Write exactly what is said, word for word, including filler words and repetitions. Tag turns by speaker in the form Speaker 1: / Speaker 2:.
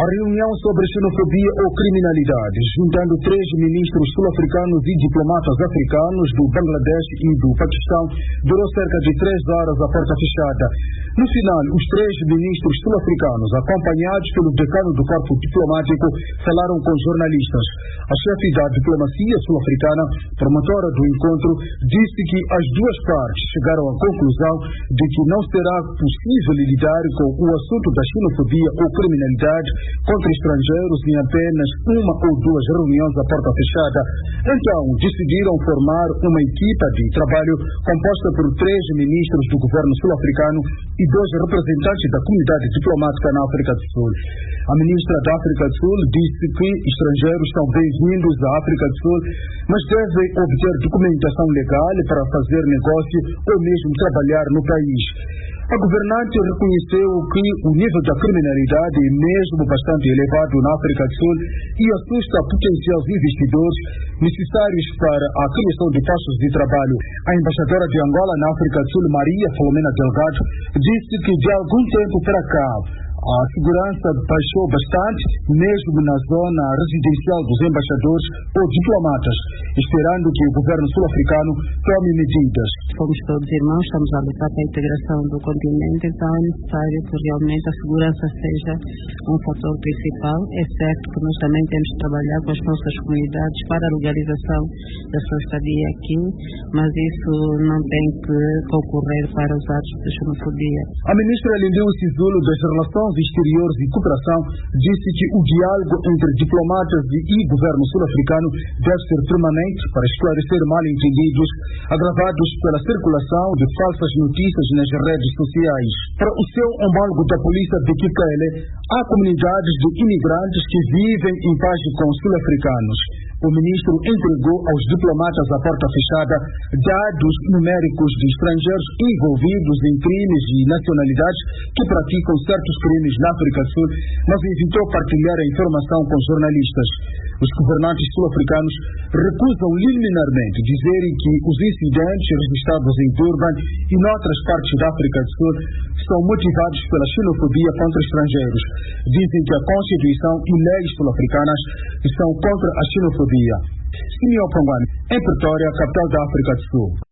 Speaker 1: A reunião sobre xenofobia ou criminalidade, juntando três ministros sul-africanos e diplomatas africanos do Bangladesh e do Paquistão, durou cerca de três horas à porta fechada. No final, os três ministros sul-africanos, acompanhados pelo decano do corpo diplomático, falaram com jornalistas. A chefe da diplomacia sul-africana, promotora do encontro, disse que as duas partes chegaram à conclusão de que não será possível lidar com o assunto da xenofobia ou criminalidade contra estrangeiros em apenas uma ou duas reuniões à porta fechada. Então, decidiram formar uma equipa de trabalho composta por três ministros do governo sul-africano e dois representantes da comunidade diplomática na África do Sul. A ministra da África do Sul disse que estrangeiros são bem-vindos à África do Sul, mas devem obter documentação legal para fazer negócio ou mesmo trabalhar no país. A governante reconheceu que o nível da criminalidade é mesmo bastante elevado na África do Sul e assusta potenciais investidores necessários para a criação de postos de trabalho. A embaixadora de Angola na África do Sul, Maria Filomena Delgado, disse que de algum tempo para cá a segurança baixou bastante, mesmo na zona residencial dos embaixadores ou diplomatas, esperando que o governo sul-africano tome medidas.
Speaker 2: Somos todos irmãos, estamos a lutar para a integração do continente, então é necessário que realmente a segurança seja um fator principal. É certo que nós também temos que trabalhar com as nossas comunidades para a legalização da sua estadia aqui, mas isso não tem que concorrer para os atos de xenofobia.
Speaker 1: A ministra Lindiwe Sisulu das Relações Exteriores e Cooperação disse que o diálogo entre diplomatas e governo sul-africano deve ser permanente para esclarecer mal-entendidos agravados pela circulação de falsas notícias nas redes sociais. Para o seu homólogo da polícia de Kikele, há comunidades de imigrantes que vivem em paz com sul-africanos. O ministro entregou aos diplomatas à porta fechada dados numéricos de estrangeiros envolvidos em crimes e nacionalidades que praticam certos crimes na África do Sul, mas evitou partilhar a informação com jornalistas. Os governantes sul-africanos recusam liminarmente dizerem que os incidentes registrados em Durban e noutras partes da África do Sul são motivados pela xenofobia contra estrangeiros. Dizem que a Constituição e leis sul-africanas são contra a xenofobia. Simeão Pangani, em Pretória, capital da África do Sul.